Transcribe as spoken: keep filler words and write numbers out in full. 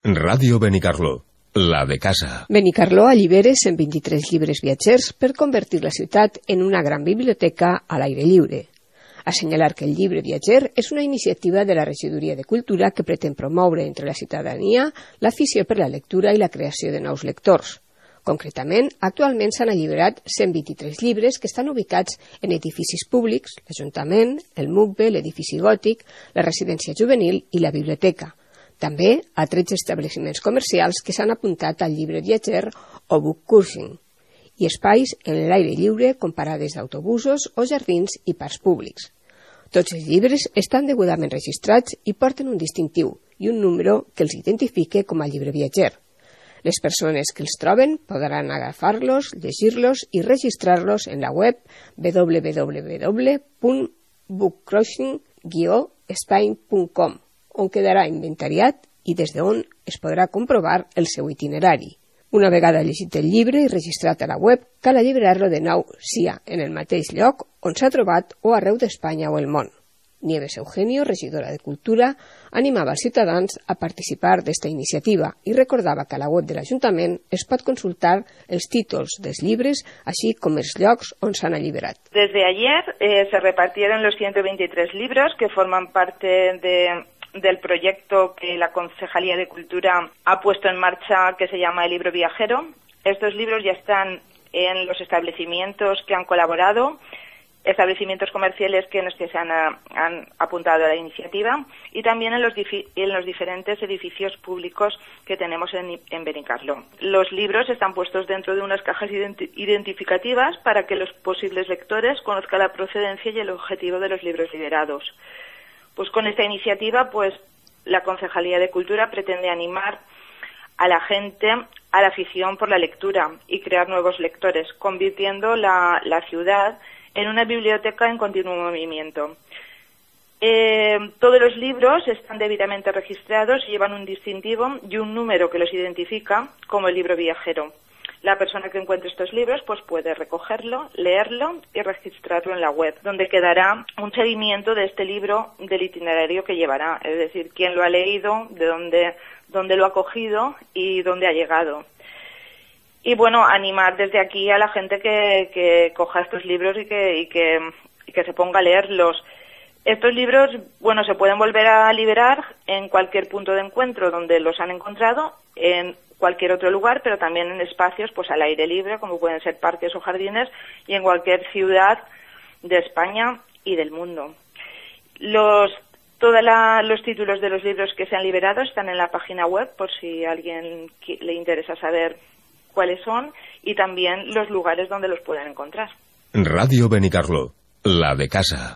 Ràdio Benicarló, la de casa. Benicarló allibera cent vint-i-tres llibres viatgers per convertir la ciutat en una gran biblioteca a l'aire lliure. Assenyalar que el llibre viatger és una iniciativa de la Regidoria de Cultura que pretén promoure entre la ciutadania l'afició per la lectura i la creació de nous lectors. Concretament, actualment s'han alliberat cent vint-i-tres llibres que estan ubicats en edificis públics, l'Ajuntament, el M U C B E, l'edifici gòtic, la residència juvenil i la biblioteca. També a tretze establiments comercials que s'han apuntat al llibre viatger o book cruising i espais en l'aire lliure com parades d'autobusos o jardins i parcs públics. Tots els llibres estan degudament registrats i porten un distintiu i un número que els identifique com a llibre viatger. Les persones que els troben podran agafar-los, llegir-los i registrar-los en la web w w w punt book cruising guió spain punt com, on quedarà inventariat i des d'on es podrà comprovar el seu itinerari. Una vegada llegit el llibre i registrat a la web, cal alliberar-lo de nou, sia en el mateix lloc on s'ha trobat o arreu d'Espanya o el món. Nieves Eugenio, regidora de Cultura, animava els ciutadans a participar d'esta iniciativa i recordava que a la web de l'Ajuntament es pot consultar els títols dels llibres, així com els llocs on s'han alliberat. Desde ayer eh, se repartieron los ciento veintitrés libros que forman parte de... del proyecto que la Concejalía de Cultura ha puesto en marcha, que se llama El Libro Viajero. Estos libros ya están en los establecimientos que han colaborado, establecimientos comerciales que, que se han, han apuntado a la iniciativa, y también en los, en los diferentes edificios públicos que tenemos en, en Benicarló. Los libros están puestos dentro de unas cajas identi identificativas para que los posibles lectores conozcan la procedencia y el objetivo de los libros liberados. Pues con esta iniciativa, pues la Concejalía de Cultura pretende animar a la gente a la afición por la lectura y crear nuevos lectores, convirtiendo la, la ciudad en una biblioteca en continuo movimiento. Eh, todos los libros están debidamente registrados y llevan un distintivo y un número que los identifica como el libro viajero. La persona que encuentre estos libros pues puede recogerlo, leerlo y registrarlo en la web, donde quedará un seguimiento de este libro, del itinerario que llevará, es decir, quién lo ha leído, de dónde, dónde lo ha cogido y dónde ha llegado. Y bueno, animar desde aquí a la gente que, que coja estos libros y que, y que, y que se ponga a leerlos. Estos libros, bueno, se pueden volver a liberar en cualquier punto de encuentro donde los han encontrado, en cualquier otro lugar, pero también en espacios pues al aire libre, como pueden ser parques o jardines, y en cualquier ciudad de España y del mundo. Los todos los títulos de los libros que se han liberado están en la página web, por si a alguien le interesa saber cuáles son, y también los lugares donde los pueden encontrar. Ràdio Benicarló, la de casa.